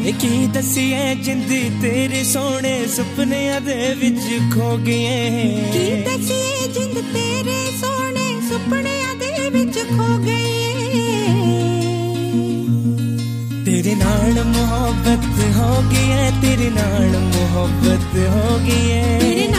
की दसिए जिंद तेरे सोने सुपनिया दे विच खो गए की दसिए जिंद तेरे सोने सुपनिया दे विच खो गए तेरे नाल मोहब्बत हो गई है तेरे नाल मोहब्बत हो गई है